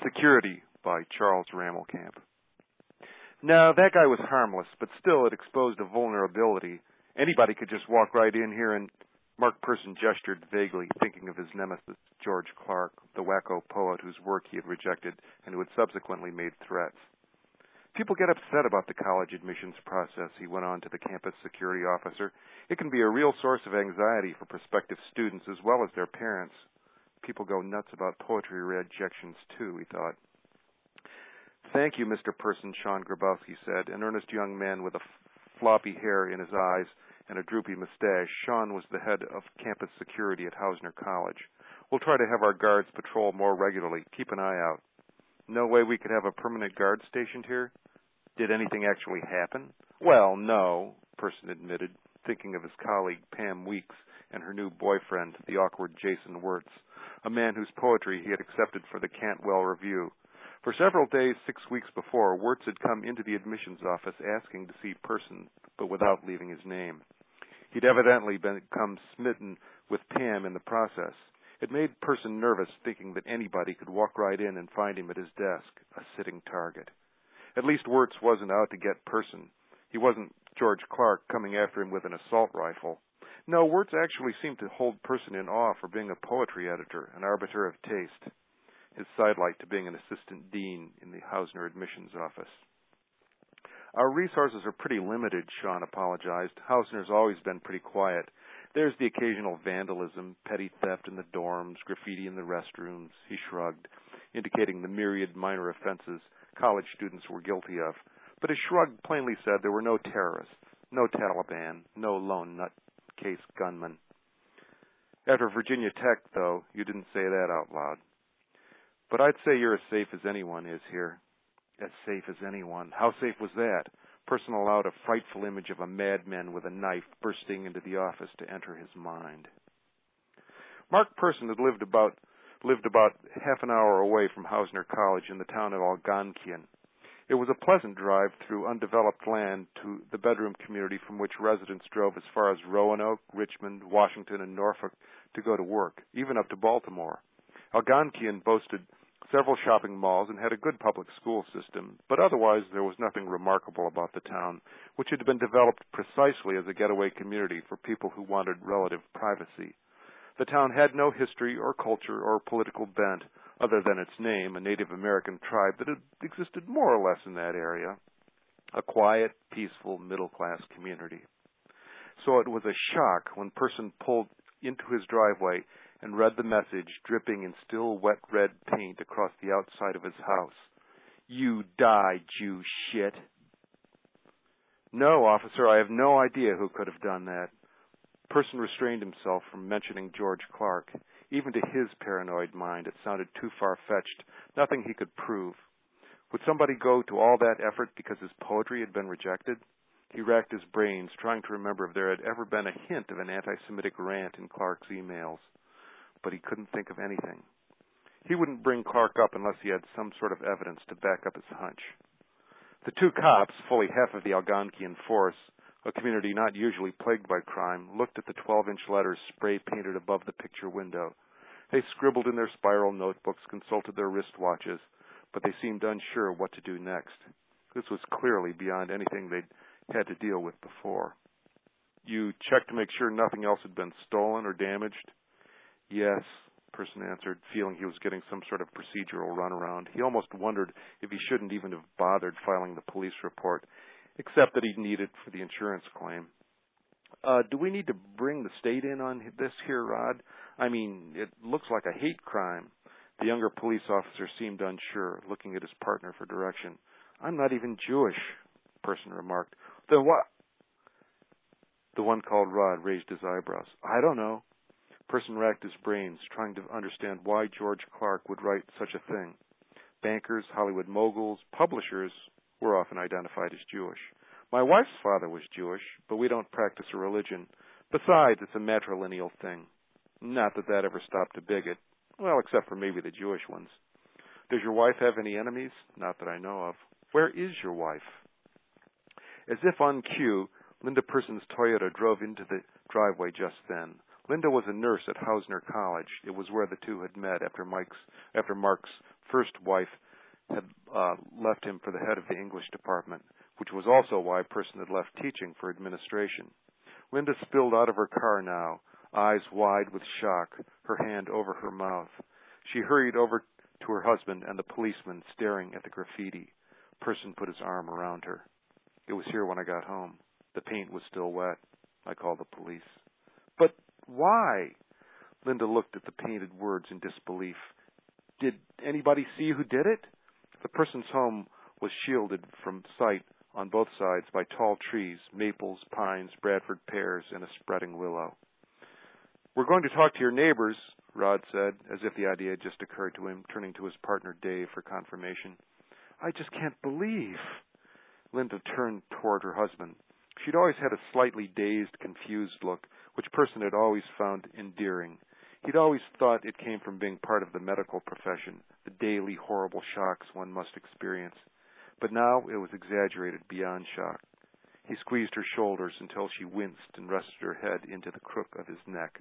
Security by Charles Rammelkamp. Now, that guy was harmless, but still it exposed a vulnerability. Anybody could just walk right in here and... Mark Person gestured vaguely, thinking of his nemesis, George Clark, the wacko poet whose work he had rejected and who had subsequently made threats. People get upset about the college admissions process, he went on to the campus security officer. It can be a real source of anxiety for prospective students as well as their parents. People go nuts about poetry rejections, too, he thought. Thank you, Mr. Person, Sean Grabowski said, an earnest young man with a floppy hair in his eyes and a droopy mustache. Sean was the head of campus security at Hausner College. We'll try to have our guards patrol more regularly. Keep an eye out. No way we could have a permanent guard stationed here? Did anything actually happen? Well, no, Person admitted, thinking of his colleague Pam Weeks and her new boyfriend, the awkward Jason Wirtz, a man whose poetry he had accepted for the Cantwell Review. For several days, 6 weeks before, Wirtz had come into the admissions office asking to see Person, but without leaving his name. He'd evidently become smitten with Pam in the process. It made Person nervous, thinking that anybody could walk right in and find him at his desk, a sitting target. At least Wirtz wasn't out to get Person. He wasn't George Clark coming after him with an assault rifle. No, Wirtz actually seemed to hold Person in awe for being a poetry editor, an arbiter of taste, his sidelight to being an assistant dean in the Hausner admissions office. Our resources are pretty limited, Sean apologized. Hausner's always been pretty quiet. There's the occasional vandalism, petty theft in the dorms, graffiti in the restrooms, he shrugged, indicating the myriad minor offenses college students were guilty of. But his shrug plainly said there were no terrorists, no Taliban, no lone nutcase gunmen. After Virginia Tech, though, you didn't say that out loud. But I'd say you're as safe as anyone is here. As safe as anyone. How safe was that? Person allowed a frightful image of a madman with a knife bursting into the office to enter his mind. Mark Person had lived about half an hour away from Hausner College in the town of Algonquian. It was a pleasant drive through undeveloped land to the bedroom community from which residents drove as far as Roanoke, Richmond, Washington, and Norfolk to go to work, even up to Baltimore. Algonquian boasted several shopping malls and had a good public school system, but otherwise there was nothing remarkable about the town, which had been developed precisely as a getaway community for people who wanted relative privacy. The town had no history or culture or political bent, other than its name, a Native American tribe that had existed more or less in that area, a quiet, peaceful, middle-class community. So it was a shock when Person pulled into his driveway and read the message dripping in still wet red paint across the outside of his house. You die, Jew shit. No, officer, I have no idea who could have done that. Person restrained himself from mentioning George Clark. Even to his paranoid mind, it sounded too far-fetched, nothing he could prove. Would somebody go to all that effort because his poetry had been rejected? He racked his brains, trying to remember if there had ever been a hint of an anti-Semitic rant in Clark's emails. But he couldn't think of anything. He wouldn't bring Clark up unless he had some sort of evidence to back up his hunch. The two cops, fully half of the Algonquian force, a community not usually plagued by crime, looked at the 12-inch letters spray-painted above the picture window. They scribbled in their spiral notebooks, consulted their wristwatches, but they seemed unsure what to do next. This was clearly beyond anything they'd had to deal with before. You checked to make sure nothing else had been stolen or damaged? Yes, Person answered, feeling he was getting some sort of procedural runaround. He almost wondered if he shouldn't even have bothered filing the police report, except that he'd need it for the insurance claim. Do we need to bring the state in on this here, Rod? I mean, it looks like a hate crime. The younger police officer seemed unsure, looking at his partner for direction. I'm not even Jewish, Person remarked. Then what? The one called Rod raised his eyebrows. I don't know. Person racked his brains, trying to understand why George Clark would write such a thing. Bankers, Hollywood moguls, publishers were often identified as Jewish. My wife's father was Jewish, but we don't practice a religion. Besides, it's a matrilineal thing. Not that that ever stopped a bigot. Well, except for maybe the Jewish ones. Does your wife have any enemies? Not that I know of. Where is your wife? As if on cue, Linda Person's Toyota drove into the driveway just then. Linda was a nurse at Hausner College. It was where the two had met after Mark's first wife had left him for the head of the English department, which was also why Person had left teaching for administration. Linda spilled out of her car now, eyes wide with shock, her hand over her mouth. She hurried over to her husband and the policeman staring at the graffiti. Person put his arm around her. It was here when I got home. The paint was still wet. I called the police. But why? Linda looked at the painted words in disbelief. Did anybody see who did it? The person's home was shielded from sight on both sides by tall trees, maples, pines, Bradford pears, and a spreading willow. We're going to talk to your neighbors, Rod said, as if the idea had just occurred to him, turning to his partner Dave for confirmation. I just can't believe. Linda turned toward her husband. She'd always had a slightly dazed, confused look, which Person had always found endearing. He'd always thought it came from being part of the medical profession, the daily horrible shocks one must experience. But now it was exaggerated beyond shock. He squeezed her shoulders until she winced and rested her head into the crook of his neck.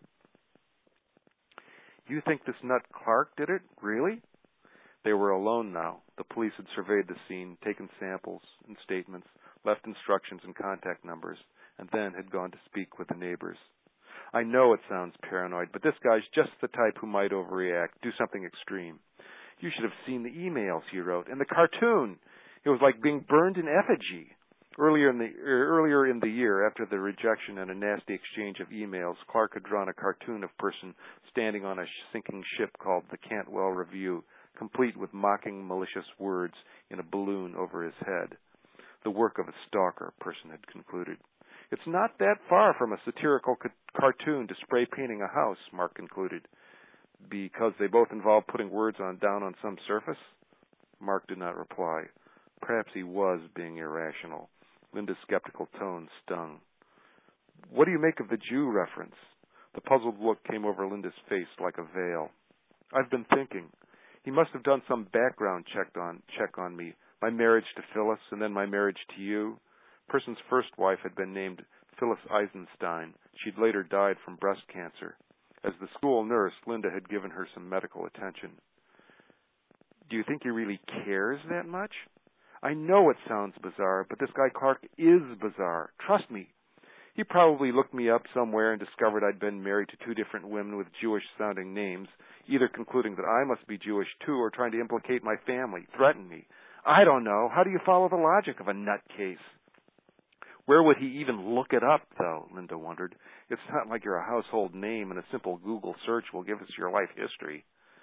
You think this nut Clark did it? Really? They were alone now. The police had surveyed the scene, taken samples and statements, left instructions and contact numbers, and then had gone to speak with the neighbors. I know it sounds paranoid, but this guy's just the type who might overreact, do something extreme. You should have seen the emails he wrote, and the cartoon. It was like being burned in effigy. Earlier in the year, after the rejection and a nasty exchange of emails, Clark had drawn a cartoon of Person standing on a sinking ship called the Cantwell Review, complete with mocking, malicious words in a balloon over his head. The work of a stalker, Person had concluded. It's not that far from a satirical cartoon to spray painting a house, Mark concluded. Because they both involve putting words down on some surface? Mark did not reply. Perhaps he was being irrational. Linda's skeptical tone stung. What do you make of the Jew reference? The puzzled look came over Linda's face like a veil. I've been thinking. He must have done some background check on me, my marriage to Phyllis and then my marriage to you. Person's first wife had been named Phyllis Eisenstein. She'd later died from breast cancer. As the school nurse, Linda had given her some medical attention. Do you think he really cares that much? I know it sounds bizarre, but this guy Clark is bizarre. Trust me. He probably looked me up somewhere and discovered I'd been married to two different women with Jewish-sounding names, either concluding that I must be Jewish too or trying to implicate my family, threaten me. I don't know. How do you follow the logic of a nutcase? Where would he even look it up, though? Linda wondered. It's not like you're a household name and a simple Google search will give us your life history.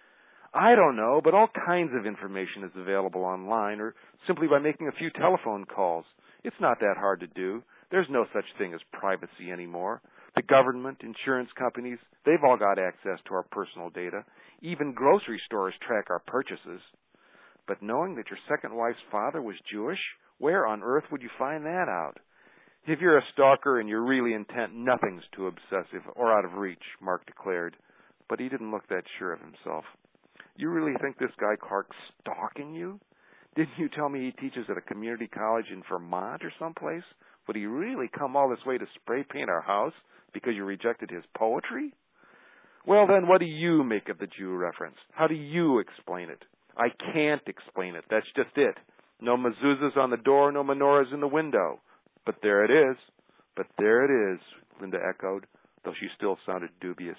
I don't know, but all kinds of information is available online or simply by making a few telephone calls. It's not that hard to do. There's no such thing as privacy anymore. The government, insurance companies, they've all got access to our personal data. Even grocery stores track our purchases. But knowing that your second wife's father was Jewish, where on earth would you find that out? If you're a stalker and you're really intent, nothing's too obsessive or out of reach, Mark declared. But he didn't look that sure of himself. You really think this guy Clark's stalking you? Didn't you tell me he teaches at a community college in Vermont or someplace? Would he really come all this way to spray paint our house because you rejected his poetry? Well, then, what do you make of the Jew reference? How do you explain it? I can't explain it. That's just it. No mezuzahs on the door, no menorahs in the window. But there it is. But there it is, Linda echoed, though she still sounded dubious.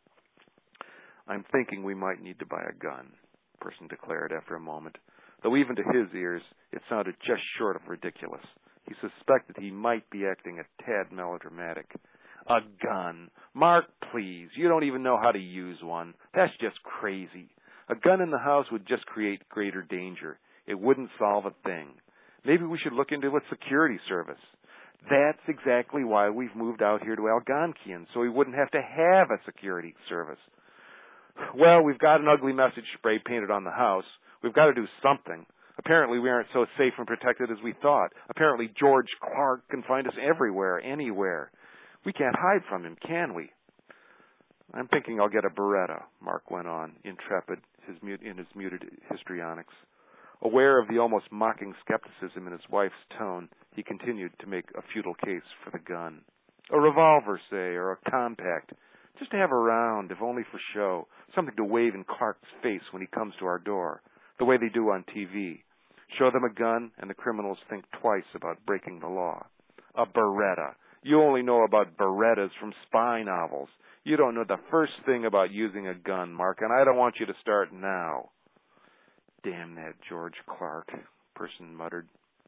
I'm thinking we might need to buy a gun, Person declared after a moment, though even to his ears it sounded just short of ridiculous. He suspected he might be acting a tad melodramatic. A gun. Mark, please, you don't even know how to use one. That's just crazy. A gun in the house would just create greater danger. It wouldn't solve a thing. Maybe we should look into a security service. That's exactly why we've moved out here to Algonquian, so we wouldn't have to have a security service. Well, we've got an ugly message spray painted on the house. We've got to do something. Apparently we aren't so safe and protected as we thought. Apparently George Clark can find us everywhere, anywhere. We can't hide from him, can we? I'm thinking I'll get a Beretta, Mark went on, intrepid in his muted histrionics. Aware of the almost mocking skepticism in his wife's tone, he continued to make a futile case for the gun. A revolver, say, or a compact. Just to have around, if only for show, something to wave in Clark's face when he comes to our door, the way they do on TV. Show them a gun, and the criminals think twice about breaking the law. A Beretta. You only know about Berettas from spy novels. You don't know the first thing about using a gun, Mark, and I don't want you to start now. Damn that George Clark, Person muttered.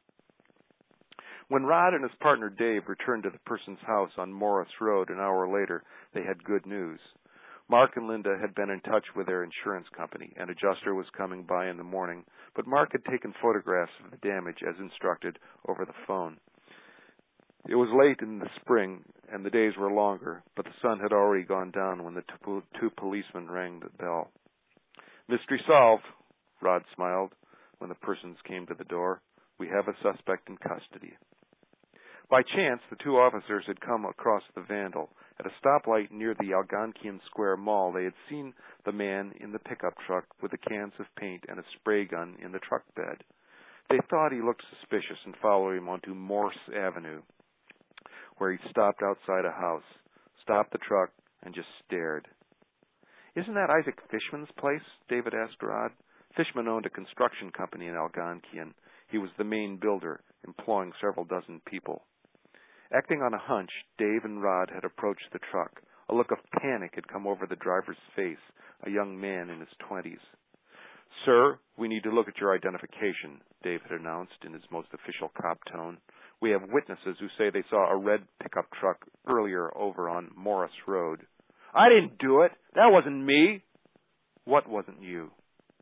When Rod and his partner Dave returned to the Person's house on Morris Road an hour later, they had good news. Mark and Linda had been in touch with their insurance company. An adjuster was coming by in the morning, but Mark had taken photographs of the damage as instructed over the phone. It was late in the spring, and the days were longer, but the sun had already gone down when the two policemen rang the bell. Mystery solved, Rod smiled when the Persons came to the door. We have a suspect in custody. By chance, the two officers had come across the vandal. At a stoplight near the Algonquian Square Mall, they had seen the man in the pickup truck with the cans of paint and a spray gun in the truck bed. They thought he looked suspicious and followed him onto Morse Avenue, where he stopped outside a house, stopped the truck, and just stared. "Isn't that Isaac Fishman's place?" David asked Rod. Fishman owned a construction company in Algonquian. He was the main builder, employing several dozen people. Acting on a hunch, Dave and Rod had approached the truck. A look of panic had come over the driver's face, a young man in his 20s. "Sir, we need to look at your identification," Dave had announced in his most official cop tone. "We have witnesses who say they saw a red pickup truck earlier over on Morris Road." "I didn't do it. That wasn't me." "What wasn't you?"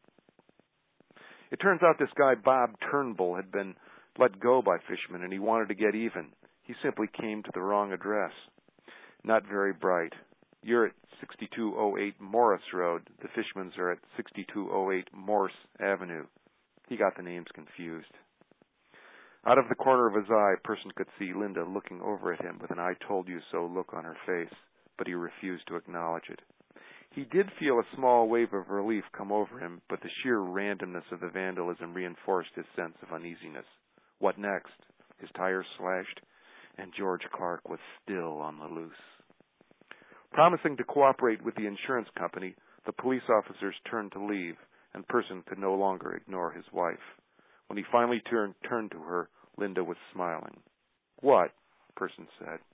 It turns out this guy, Bob Turnbull, had been let go by Fishman, and he wanted to get even. He simply came to the wrong address. Not very bright. You're at 6208 Morris Road. The Fishmans are at 6208 Morse Avenue. He got the names confused. Out of the corner of his eye, a person could see Linda looking over at him with an I-told-you-so look on her face, but he refused to acknowledge it. He did feel a small wave of relief come over him, but the sheer randomness of the vandalism reinforced his sense of uneasiness. What next? His tires slashed, and George Clark was still on the loose. Promising to cooperate with the insurance company, the police officers turned to leave, and Person could no longer ignore his wife. When he finally turned to her, Linda was smiling. "What?" Person said.